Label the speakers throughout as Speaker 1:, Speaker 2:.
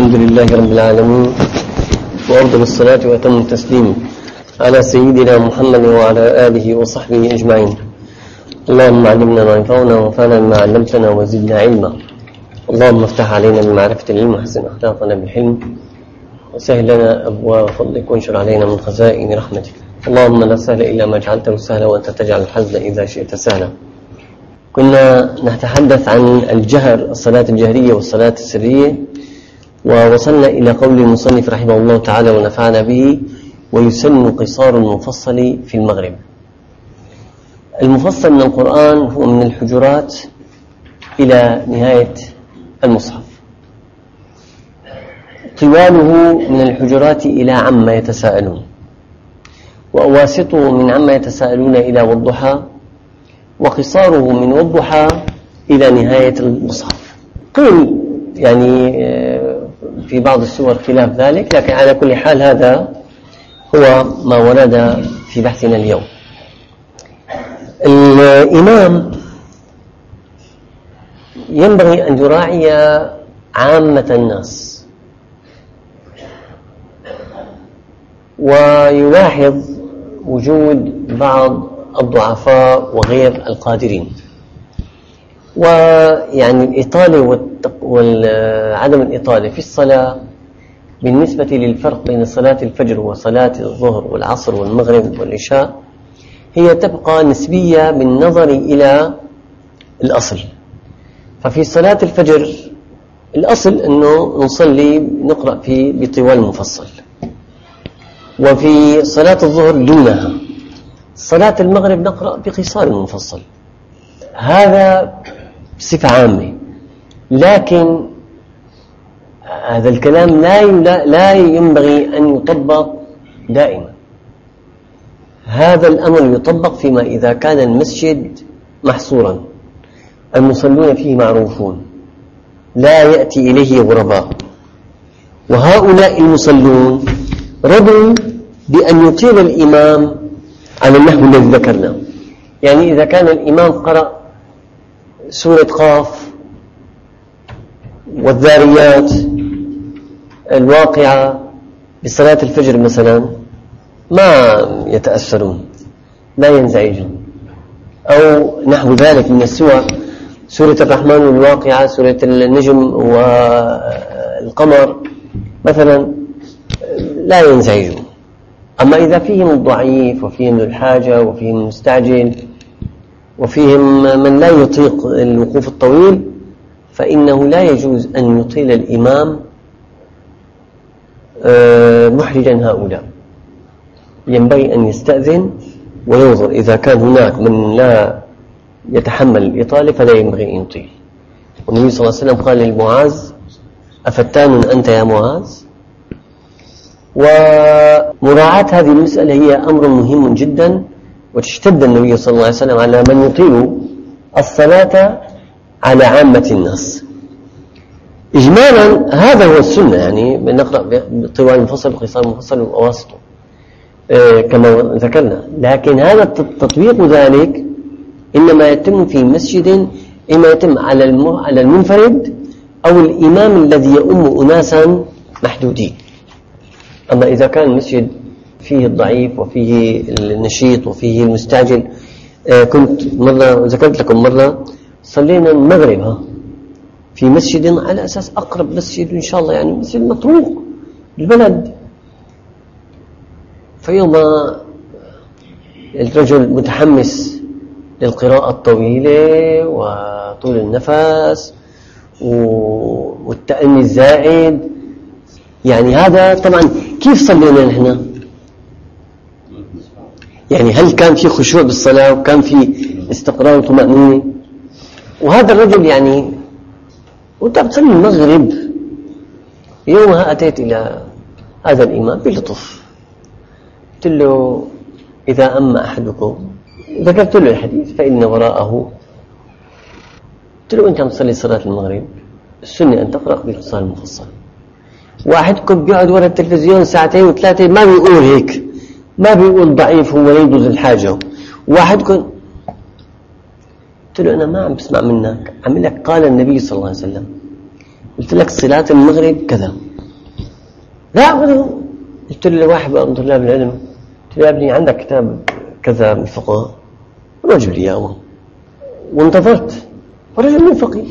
Speaker 1: الحمد لله رب العالمين، وأفضل الصلاة وأتم التسليم على سيدنا محمد وعلى آله وصحبه أجمعين. اللهم علمنا ما ينفعنا وانفعنا بما علمتنا وزدنا علما. اللهم افتح علينا بمعرفة العلم وحسن أخلاقنا بالحلم وسهل لنا أبواب فضلك وانشر علينا من خزائن رحمتك. اللهم لا سهل إلا ما جعلته سهلا وأنت تجعل الحزن إذا شئت سهلا. كنا نتحدث عن الجهر، الصلاة الجهرية والصلاة السرية، ووصلنا إلى قول المصنف رحمه الله تعالى ونفعنا به: ويسن قصار المفصل في المغرب. المفصل من القرآن هو من الحجرات إلى نهاية المصحف، طواله من الحجرات إلى عما يتساءلون، وأواسطه من عما يتساءلون إلى والضحى، وقصاره من والضحى إلى نهاية المصحف. قيل يعني في بعض السور خلاف ذلك، لكن على كل حال هذا هو ما ورد في بحثنا اليوم. الإمام ينبغي أن يراعي عامة الناس ويلاحظ وجود بعض الضعفاء وغير القادرين، ويعني الإطالة وعدم الإطالة في الصلاة بالنسبة للفرق بين صلاة الفجر وصلاة الظهر والعصر والمغرب والعشاء هي تبقى نسبية بالنظر إلى الأصل. ففي صلاة الفجر الأصل أنه نصلي نقرأ فيه بطوال مفصل، وفي صلاة الظهر دونها. صلاة المغرب نقرأ بقصار مفصل، هذا بصفة عامة. لكن هذا الكلام لا ينبغي أن يطبق دائما. هذا الأمر يطبق فيما إذا كان المسجد محصورا، المصلون فيه معروفون، لا يأتي إليه غرباء، وهؤلاء المصلون رضوا بأن يطيل الإمام على النحو الذي ذكرنا. يعني إذا كان الإمام قرأ سورة قاف والذاريات الواقعة بصلاة الفجر مثلا، ما يتأثرون، لا ينزعجون. أو نحو ذلك من السور، سورة الرحمن والواقعة، سورة النجم والقمر مثلا، لا ينزعجون. أما إذا فيهم الضعيف وفيهم الحاجة وفيهم المستعجل وفيهم من لا يطيق الوقوف الطويل، فإنه لا يجوز أن يطيل الإمام محرجا هؤلاء. ينبغي أن يستأذن وينظر، إذا كان هناك من لا يتحمل الإطالة فلا ينبغي أن يطيل. والنبي صلى الله عليه وسلم قال للمعاذ: أفتان أنت يا معاذ؟ ومراعاة هذه المسألة هي أمر مهم جدا، وتشتد النبي صلى الله عليه وسلم على من يطيل الصلاة على عامة الناس. إجمالا هذا هو السنة، يعني نقرأ بطوال مفصل وقصار مفصل وأواسطه كما ذكرنا. لكن هذا التطبيق ذلك إنما يتم في مسجد، إما يتم على المنفرد أو الإمام الذي يؤم أناسا محدودين. أما إذا كان المسجد فيه الضعيف وفيه النشيط وفيه المستعجل، كنت مرة ذكرت لكم مرة صلينا المغرب في مسجد على أساس أقرب مسجد إن شاء الله، يعني مسجد مطروق بالبلد. فيوم الرجل متحمس للقراءة الطويلة وطول النفس والتأني الزائد، يعني هذا طبعا كيف صلينا نحن؟ يعني هل كان في خشوع بالصلاة وكان في استقرار وطمأنينة؟ وهذا الرجل يعني وانت بتصلي المغرب. يومها أتيت إلى هذا الإمام بلطف، قلت له: إذا أما أحدكم، ذكرت له الحديث، فإن وراءه. قلت له: أنت مصلي صلاة المغرب، السنة أن تقرأ بقصار المفصل. واحدكم بيقعد وراء التلفزيون ساعتين وثلاثة ما بيقول هيك، ما بيقول ضعيف هو ينبذ الحاجة. واحدكم، قلت له: أنا ما عم بسمع منك، عم لك قال النبي صلى الله عليه وسلم. قلت لك صلاة المغرب كذا، لا أبدا. قلت له واحد من طلاب العلم، قلت له يا ابني عندك كتاب كذا من الفقه؟ ما جاب لي إياه، وانتظرت ورجل من فقيه.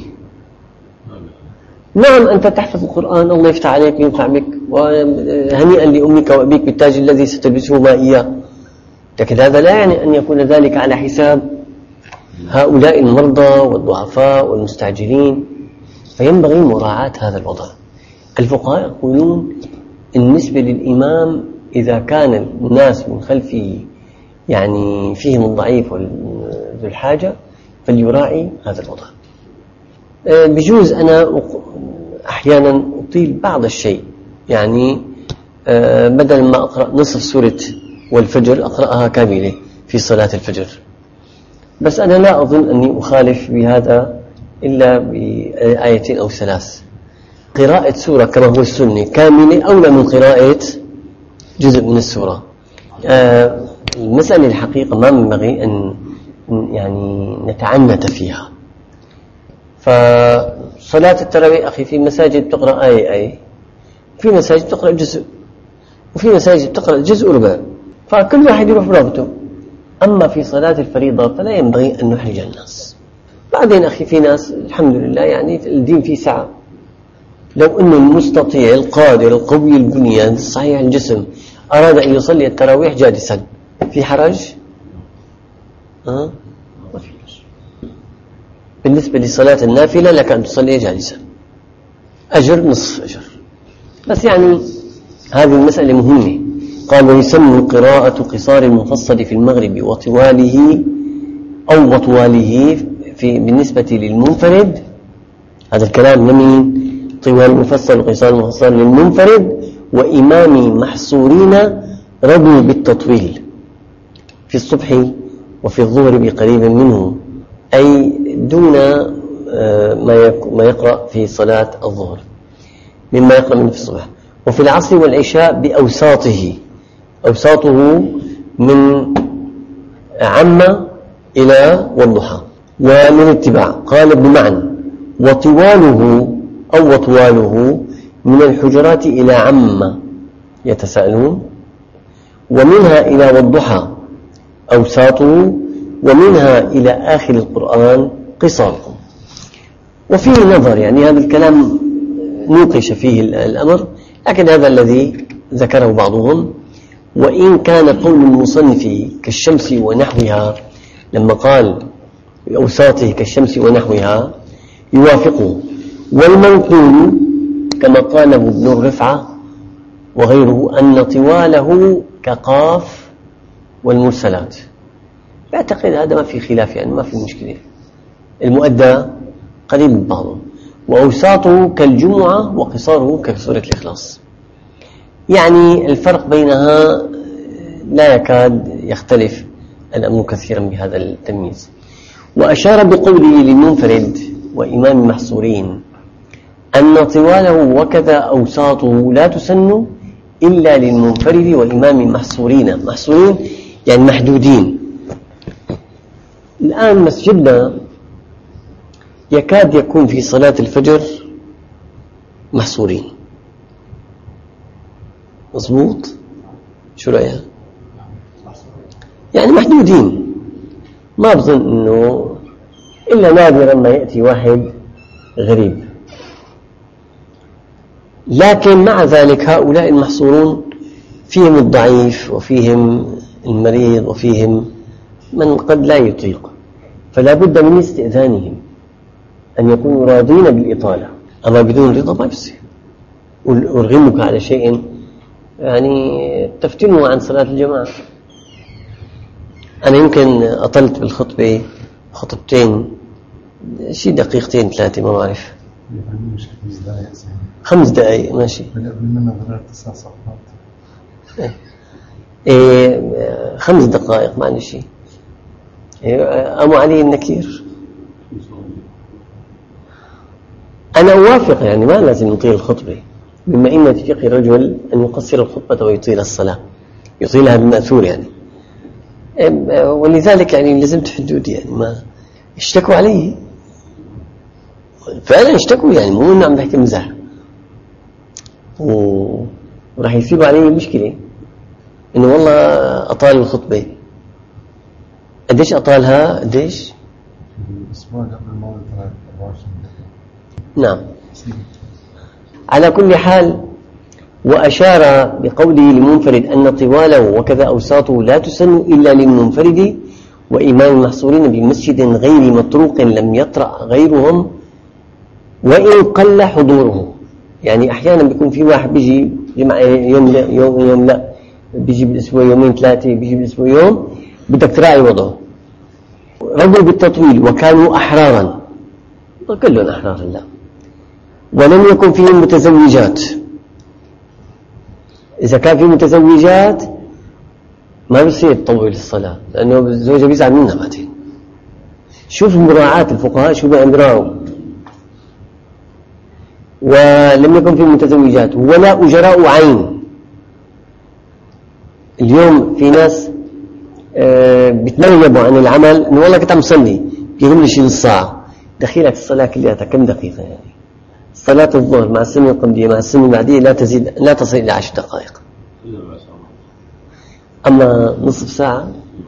Speaker 1: نعم أنت تحفظ القرآن، الله يفتح عليك وينفع بك، وهنيئا لأمك وأبيك بالتاج الذي ستلبسه ما إياه، لكن هذا لا يعني أن يكون ذلك على حساب هؤلاء المرضى والضعفاء والمستعجلين. فينبغي مراعاة هذا الوضع. الفقهاء يقولون بالنسبة للإمام إذا كان الناس من خلفه يعني فيهم الضعيف وذو الحاجة فليراعي هذا الوضع. بجوز أنا أحيانا أطيل بعض الشيء، يعني بدل ما أقرأ نصف سورة والفجر أقرأها كاملة في صلاة الفجر، بس أنا لا أظن أني أخالف بهذا إلا بآيتين أو ثلاث. قراءة سورة كما هو السنة كاملة أولى من قراءة جزء من السورة. المسألة الحقيقة ما ينبغي أن يعني نتعنت فيها. فصلاة التراويح أخي في مساجد تقرأ آية، في مساجد تقرأ جزء، وفي مساجد تقرأ جزء ربع، فكل واحد يروح برغبته. أما في صلاة الفريضة فلا ينبغي أن نحرج الناس. بعدين أخي في ناس الحمد لله يعني الدين فيه سعة، لو أن المستطيع القادر القوي البنيان صحيح الجسم أراد أن يصلي التراويح جالسا في حرج؟ ما في حرج. بالنسبة لصلاة النافلة لك أن تصلي جالسا، أجر نصف أجر. بس يعني هذه المسألة مهمة. قال ويسمى قراءة قصار المفصل في المغرب وطواله أو وطواله بالنسبة للمنفرد. هذا الكلام لمين؟ طوال المفصل وقصار المفصل للمنفرد وإمام محصورين رضوا بالتطويل في الصبح وفي الظهر بقريب منه، أي دون ما يقرأ في صلاة الظهر مما يقرأ منه في الصبح. وفي العصر والعشاء بأوساطه، أوساطه من عم إلى والضحى ومن اتباع. قال ابن معن وطواله أو وطواله من الحجرات إلى عم يتساءلون، ومنها إلى والضحى أوساطه، ومنها إلى آخر القرآن قصاره. وفيه نظر، يعني هذا الكلام نوقش فيه الأمر، لكن هذا الذي ذكره بعضهم. وإن كان قول المصنف كالشمس ونحوها، لما قال بأوساطه كالشمس ونحوها يوافقه. والمنقول كما قاله ابن الرفعة وغيره أن طواله كقاف والمرسلات. أعتقد هذا ما في خلاف، يعني ما في مشكلة، المؤدى قريب من بعضه. وأوساطه كالجمعة وقصاره كسورة الإخلاص، يعني الفرق بينها لا يكاد يختلف الأمر كثيرا بهذا التمييز. وأشار بقوله للمنفرد وإمام محصورين أن طواله وكذا أوساطه لا تسن إلا للمنفرد وإمام محصورين. محصورين يعني محدودين. الآن مسجدنا يكاد يكون في صلاة الفجر محصورين، مظبوط؟ شو رأيها؟ يعني محدودين، ما بظن أنه إلا نادرا ما يأتي واحد غريب. لكن مع ذلك هؤلاء المحصورون فيهم الضعيف وفيهم المريض وفيهم من قد لا يطيق، فلا بد من استئذانهم أن يكونوا راضين بالإطالة. أما بدون رضا ما يصير. أرغمك على شيء يعني تفتنه عن صلاة الجماعة. أنا يمكن أطلت بالخطبة خطبتين، شي دقيقتين ثلاثة ما بعرف، 5 دقائق ماشي. 5 دقائق ما عندي شيء. أم علي النكير. أنا أوافق، يعني ما لازم نطيل الخطبة، بما إن فقه الرجل أن يقصر الخطبة ويطيل الصلاة، يطيلها بالمأثور يعني. ولذلك يعني لزمت حدود، يعني ما اشتكوا علي فعلا، اشتكوا، يعني مو إنه عم بحكي مزاح. وراح يصيب عليه مشكلة إنه والله أطال الخطبة. قديش أطالها؟ قديش؟
Speaker 2: الأسبوع قبل الموت 24 دقيقة.
Speaker 1: نعم. على كل حال، وأشار بقوله لمنفرد أن طواله وكذا أوساطه لا تسن إلا للمنفرد وإمام المحصورين بمسجد غير مطروق لم يطرأ غيرهم وإن قل حضوره. يعني أحيانا بيكون في واحد بيجي جمعة يوم لا يوم لا، بيجي بالأسبوع يومين ثلاثة، بيجي بالأسبوع يوم، بدك تراعي وضعه. رضوا بالتطويل وكانوا أحرارا، كلهم أحرارا لا، ولم يكن فيهم متزوجات. إذا كان في متزوجات ما بصير تطول الصلاة، لأنه الزوجة بيزعل منها بعدين. شوف مراعاة الفقهاء شو بيراعوا. ولم يكن في متزوجات ولا أجراء عين. اليوم في ناس بتنيبوا عن العمل إنه والله كنت عم صلي، بيقوم لي شيء الساعة، دخيلك الصلاة كلها كم دقيقة؟ يعني صلاة الظهر مع السنة القبلية مع السنة البعدية لا تصل إلى 10 دقائق، أما نصف ساعة.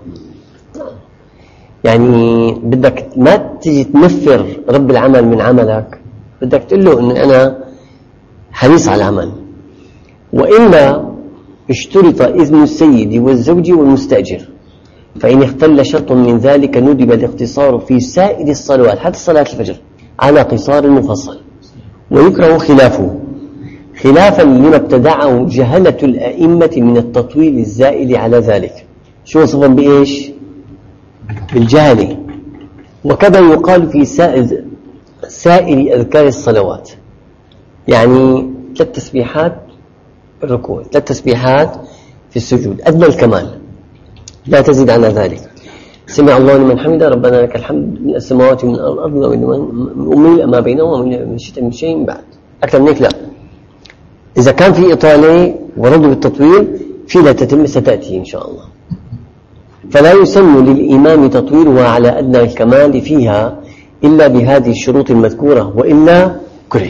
Speaker 1: يعني بدك ما تيجي تنفر رب العمل من عملك، بدك تقول له إن أنا حريص على العمل. وإلا اشترط إذن السيد والزوج والمستأجر، فإن اختل شرط من ذلك ندب الاقتصار في سائر الصلوات حتى صلاة الفجر على قصار مفصل، ويكره خلافه خلافا لما ابتدعه جهلة الأئمة من التطويل الزائد على ذلك. شو وصفا بإيش؟ بالجهل. وكذا يقال في سائر أذكار الصلوات، يعني 3 تسبيحات الركوع، 3 تسبيحات في السجود، أدنى الكمال، لا تزيد على ذلك. سمع الله لمن حمده ربنا لك الحمد من السماوات ومن الأرض ومن ما بينهما ومن شئت من شيء بعد. أكثر من هيك لا. إذا كان في إطالة ورضوا بالتطويل في لا تتم ستأتي إن شاء الله. فلا يسن للإمام تطويلها على أدنى الكمال فيها إلا بهذه الشروط المذكورة، وإلا كره.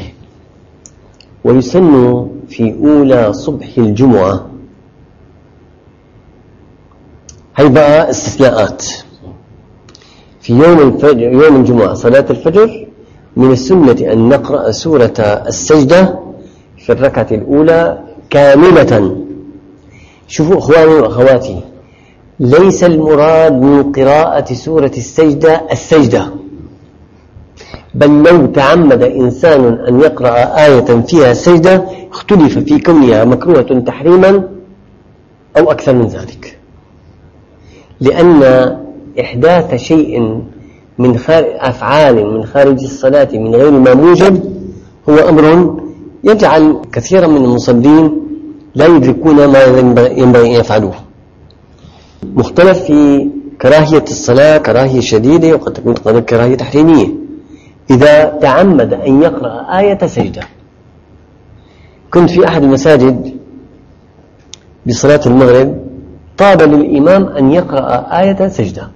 Speaker 1: ويسن في أولى صبح الجمعة. هي بقى استثناءات. في يوم الجمعة صلاة الفجر من السنة أن نقرأ سورة السجدة في الركعة الأولى كاملة. شوفوا أخواني وأخواتي، ليس المراد من قراءة سورة السجدة، بل لو تعمد إنسان أن يقرأ آية فيها سجدة اختلف في كونها مكروهة تحريما أو أكثر من ذلك، لأن إحداث شيء من أفعال من خارج الصلاة من غير ما موجب هو أمر يجعل كثيرا من المصلين لا يدركون ما ينبغي أن يفعلوه. مختلف في كراهية الصلاة، كراهية شديدة وقد تكون كراهية تحريمية. إذا تعمد أن يقرأ آية سجدة، كنت في أحد المساجد بصلاة المغرب طاب للإمام أن يقرأ آية سجدة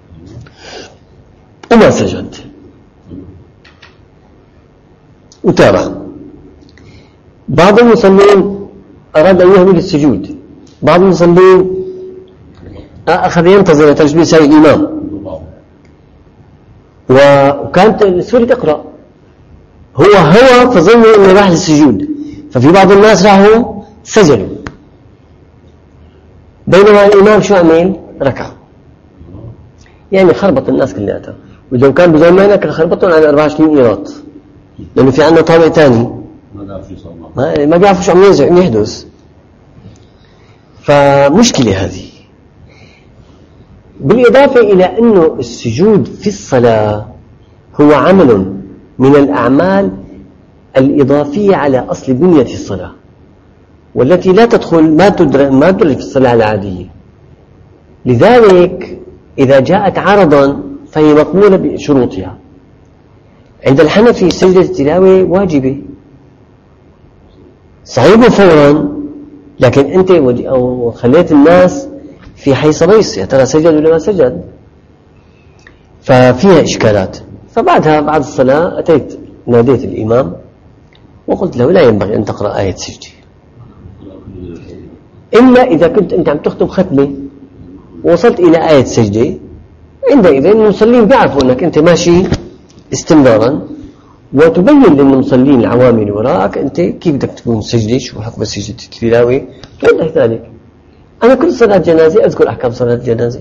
Speaker 1: وما سجد وتابع. بعض المصلين أراد أن يهمل السجود، بعض المصلين أخذ ينتظر تجلس الإمام، وكانت السورة تقرأ، هو فظنوا أنه راح للسجود، ففي بعض الناس راحوا سجدوا، بينما الإمام شو عمل؟ ركع. يعني خربط الناس كلها. ولو كان بزماننا كان خربطهم على 24 قيراط، لأنه في عندنا طابق ثاني ما بيعرفوا شو عم يحدث. فمشكلة هذه. بالإضافة إلى أنه السجود في الصلاة هو عمل من الأعمال الإضافية على أصل بنية الصلاة، والتي لا تدخل ما تدرك في الصلاة العادية. لذلك إذا جاءت عرضا فهي مقبولة بشروطها. عند الحنفي سجدة التلاوة واجبة صعيبة فورا، لكن أنت أو خليت الناس في حيص بيص، يا ترى سجد ولا ما سجد، ففيها إشكالات. فبعدها بعد الصلاة ناديت الإمام وقلت له لا ينبغي أن تقرأ آية سجدة. إلا إذا كنت أنت عم تختم ختمة ووصلت إلى آية سجدة، عندئذ المصلين بيعرفوا أنك أنت ماشي استمرارا، وتبين للمصلين العوامل اللي وراءك أنت كيف بدك تكون سجدة، شو حكم سجدة التلاوة توضح ذلك. أنا كل صلاة جنازة أذكر أحكام صلاة الجنازة،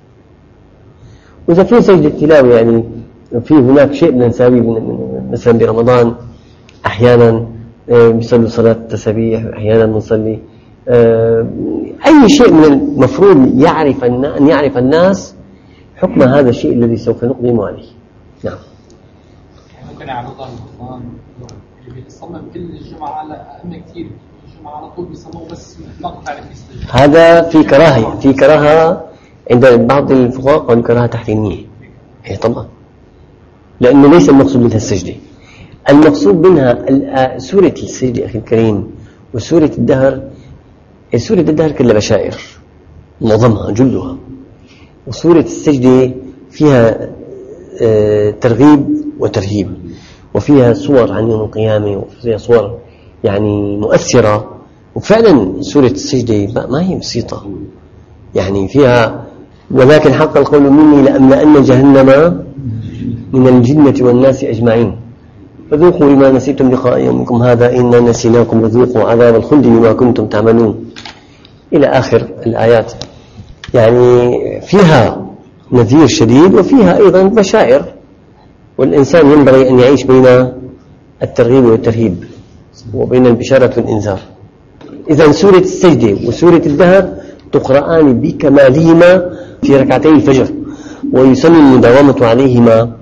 Speaker 1: وإذا في سجدة تلاوة يعني في هناك شيء بدنا نساويه مثلا برمضان أحيانا بيصلوا صلاة التسبيح، أحيانا بنصلي أي شيء من المفروض أن يعرف الناس حكم هذا الشيء الذي سوف نقدم عليه. نعم.
Speaker 3: ممكن يعرضها القرآن اللي بيصمم كل الجمعة على أئمة كثير، الجمعة على طول بيصمموا بس مقطع الاستجابة.
Speaker 1: هذا في كراهة عند بعض الفقهاء، قالوا كراهة تحريمية. إيه طبعا، لأنه ليس المقصود منها السجدة، المقصود منها سورة السجدة أخي الكريم وسورة الدهر. سورة الدهر كلها بشائر معظمها جلها، وسورة السجدة فيها ترغيب وترهيب، وفيها صور عن يوم القيامة، وفيها صور يعني مؤثرة. وفعلا سورة السجدة ما هي بسيطة، يعني فيها ولكن حق القول مني لأملأن جهنم من الجنة والناس أجمعين فذوقوا بما نسيتم لقاء يومكم هذا إنا نسيناكم وذوقوا عذاب الخلد بما كنتم تعملون إلى آخر الآيات. يعني فيها نذير شديد وفيها أيضا بشائر، والإنسان ينبغي أن يعيش بين الترغيب والترهيب وبين البشارة والإنذار. إذن سورة السجدة وسورة الدهر تقرآن بكمالهما في ركعتي الفجر، ويسن المداومة عليهما.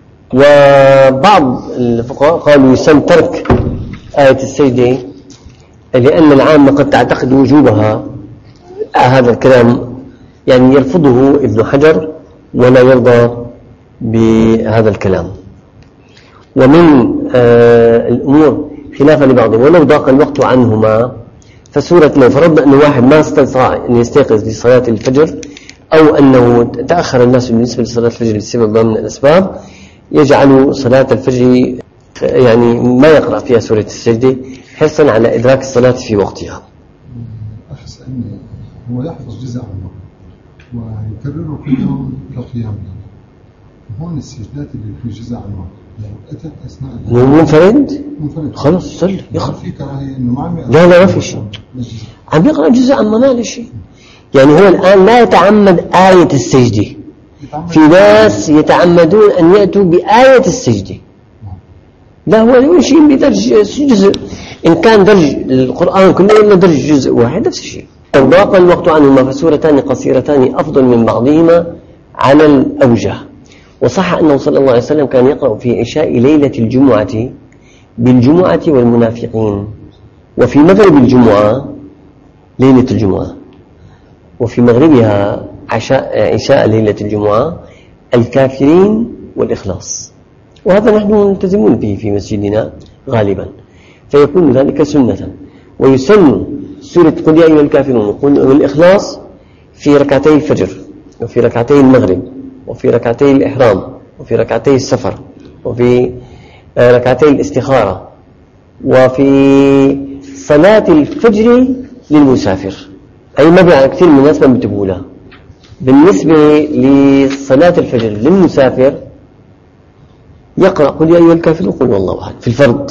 Speaker 1: وبعض الفقهاء قالوا يسن ترك آية السجدة لأن العامة قد تعتقد وجوبها. هذا الكلام يعني يرفضه ابن حجر ولا يرضى بهذا الكلام. ومن الأمور خلافا لبعضهم ولو ضاق الوقت عنهما، فسورة لو فرضنا أن واحد ما استطاع أن يستيقظ لصلاة الفجر أو أنه تأخر الناس بالنسبة لصلاة الفجر لسبب من الأسباب، يجعل صلاة الفجر يعني ما يقرأ فيها سورة السجدة حرصا على إدراك الصلاة في وقتها.
Speaker 2: أحس أن هو يحفظ جزء عنه ويكرره كل يوم كقيام، هون السجدات اللي في جزء عنه يعني أتت أثناء
Speaker 1: منفرد خلص صلي يقرأ.
Speaker 2: في كراهية إنه ما عم
Speaker 1: لا ما في شيء، عم يقرأ جزء عما ما له شيء. يعني هو الآن لا يتعمد آية السجدة، في ناس يتعمدون أن يأتوا بآية السجدة، لا هو يمشي بدرج جزء، إن كان درج القرآن كله إلا درج جزء واحد نفس الشيء. ضاق الوقت عنهما فسورتان قصيرتان أفضل من بعضهما على الأوجه. وصح أنه صلى الله عليه وسلم كان يقرأ في عشاء ليلة الجمعة بالجمعة والمنافقين، وفي مغرب الجمعة ليلة الجمعة، وفي مغربها عشاء ليلة الجمعة الكافرين والإخلاص. وهذا نحن ملتزمون به في مسجدنا غالبا، فيكون ذلك سنة. ويسن سورة قل يا أيها الكافرون والإخلاص في ركعتي الفجر وفي ركعتي المغرب وفي ركعتي الإحرام وفي ركعتي السفر وفي ركعتي الاستخارة وفي صلاة الفجر للمسافر. أي مبلغ كثير من الناس ما بينتبهوا لها. بالنسبة لصلاة الفجر للمسافر يقرأ قل يا أيها الكافرون قل والله أحد في الفرض.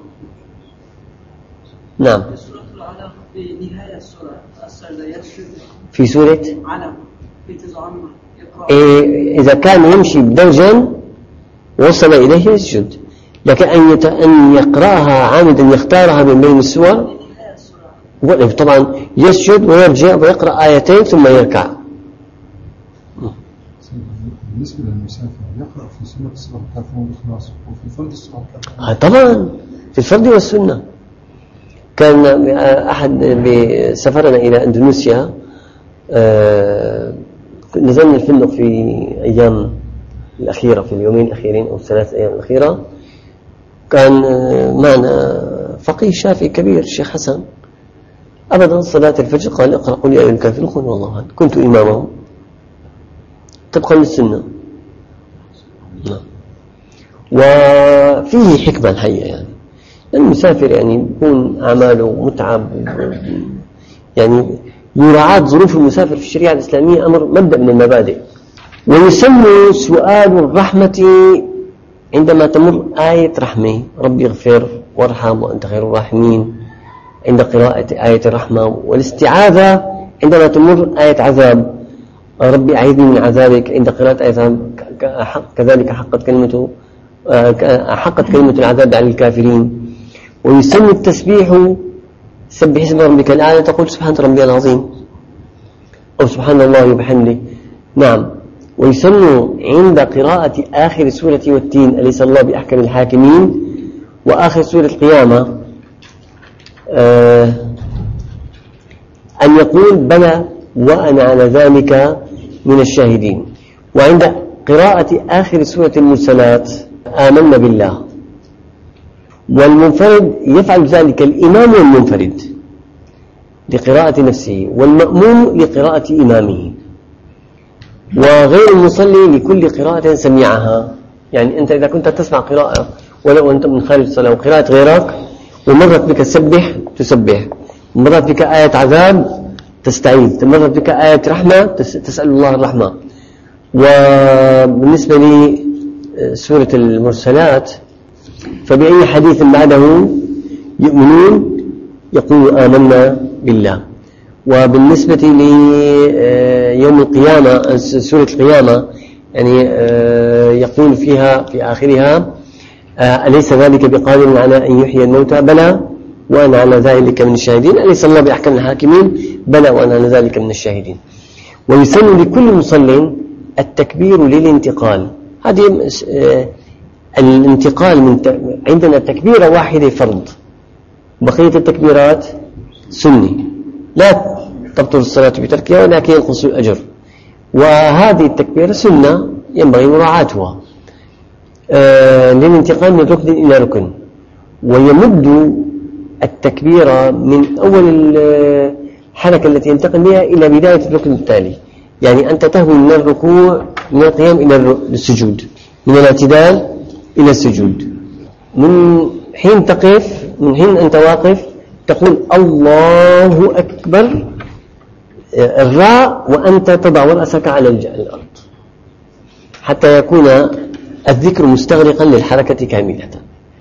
Speaker 1: نعم.
Speaker 4: في نهاية السورة السجدة يسجد
Speaker 1: في سورة
Speaker 4: علم في تزعمه
Speaker 1: إذا كان يمشي بدرجا وصل إليه يسجد، لكن أن يقرأها عامدا يختارها من بين السور طبعا يسجد ويرجع ويقرأ آيتين ثم يركع.
Speaker 2: بالنسبة للمسافر يقرأ في سورة الصبح كافرون والإخلاص وفي فرض الصبح كافرون.
Speaker 1: طبعا في الفرض والسنة. كان أحد بسفرنا إلى إندونيسيا، نزلنا الفندق في أيام الأخيرة، في اليومين الأخيرين أو الثلاث أيام الأخيرة. كان معنا فقيه شافعي كبير الشيخ حسن، أبدا صلاة الفجر قال اقرأ قل يا أيها الكافرون قل والله أحد، كنت إمامه طبقا للسنة. وفيه حكمة الحقيقة، يعني المسافر يعني يكون أعماله متعب، يعني مراعاة ظروف المسافر في الشريعة الإسلامية أمر مبدأ من المبادئ. ويسمى سؤال الرحمة عندما تمر آية رحمة، ربي اغفر وارحم وأنت خير الراحمين، عند قراءة آية الرحمة. والاستعاذة عندما تمر آية عذاب، ربي أعيذني من عذابك، عند قراءة آية عذاب. كذلك حقت كلمة العذاب على الكافرين. ويسمى التسبيح سبح اسم ربك الأعلى، تقول سبحان ربي العظيم أو سبحان الله وبحمده. نعم. ويسمى عند قراءة آخر سورة والتين أليس الله بأحكم الحاكمين، وآخر سورة القيامة أن يقول بلى وأنا على ذلك من الشاهدين. وعند قراءة آخر سورة المرسلات آمنا بالله. والمنفرد يفعل ذلك الإمام والمنفرد لقراءة نفسه، والمأموم لقراءة إمامه، وغير المصلي لكل قراءة سمعها. يعني أنت إذا كنت تسمع قراءة ولو أنت من خارج الصلاة وقراءة غيرك ومرت بك سبح تسبح، مرت بك آية عذاب تستعيذ، مرت بك آية رحمة تسأل الله الرحمة. وبالنسبة لسورة المرسلات فبأي حديث بعده يؤمنون يقول آمنا بالله. وبالنسبة ليوم القيامة سورة القيامة يعني يقول فيها في آخرها أليس ذلك بقادر على أن يحيي الموتى بلى وأنا على ذلك من الشاهدين، أليس الله بأحكم الحاكمين بلى وأنا على ذلك من الشاهدين. ويسن لكل مصل التكبير للانتقال. هذه الانتقال عندنا تكبيرة واحدة فرض، بقية التكبيرات سني لا تبطل الصلاة بتركها ولكن ينقص الأجر. وهذه التكبيرة سنة ينبغي مراعاتها للانتقال من ركن إلى ركن. ويمد التكبيرة من أول الحركة التي ينتقل بها إلى بداية الركن التالي. يعني أنت تهوي من الركوع من القيام إلى السجود، من الاعتدال إلى السجود. من حين تقف، من حين أنت واقف تقول الله أكبر الراء وأنت تضع رأسك على الأرض حتى يكون الذكر مستغرقا للحركة كاملة.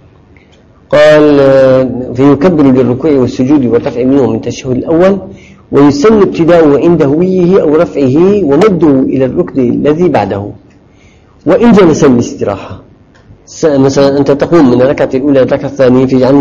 Speaker 1: قال فيكبر للركوع والسجود والرفع منه من التشهد الأول. ويسن ابتداؤه عند هويه أو رفعه ومده إلى الركن الذي بعده. وإن جلس الاستراحة، مثلا أنت تقوم من الركعة الأولى الركعة الثانية في عنه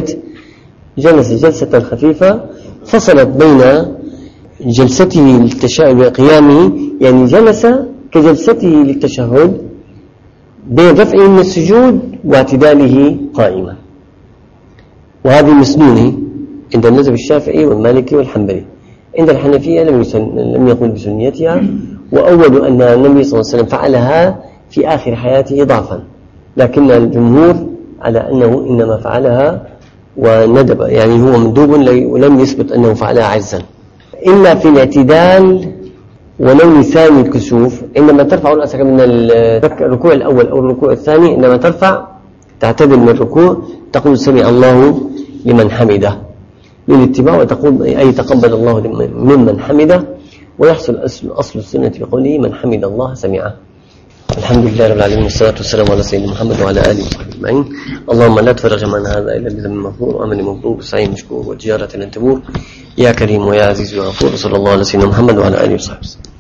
Speaker 1: جلسة خفيفة فصلت بين جلسته للتشهد وقيامه، يعني جلس كجلسته للتشهد بين رفعه من السجود واعتداله قائما. وهذه مسنونة عند المذهب الشافعي والمالكي والحنبلي. عند الحنفية لم يقل بسنيتها، وأول أن النبي صلى الله عليه وسلم فعلها في آخر حياته ضعفا، لكن الجمهور على أنه إنما فعلها وندب، يعني هو مندوب ولم يثبت أنه فعلها عجزا. إلا في الاعتدال ونوي ثاني الكسوف، عندما ترفع رأسك من الركوع الأول أو الركوع الثاني، عندما ترفع تعتدل من الركوع تقول سمع الله لمن حمده للاتباع، وتقول أي تقبل الله ممن حمده. ويحصل أصل السنة بقوله من حمد الله سمعه. الحمد لله رب العالمين، والصلاة والسلام على سيدنا محمد وعلى آله وصحبه أجمعين. اللهم لا تفرج معنا هذا إلا بذنب مغفور وأمل مبرور وسعي مشكور وتجارة لن تبور، يا كريم ويا عزيز ويا غفور. صلى الله على سيدنا محمد وعلى آله وصحبه.